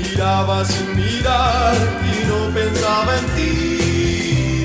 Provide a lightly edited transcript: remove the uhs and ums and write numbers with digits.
miraba sin mirar y no pensaba en ti.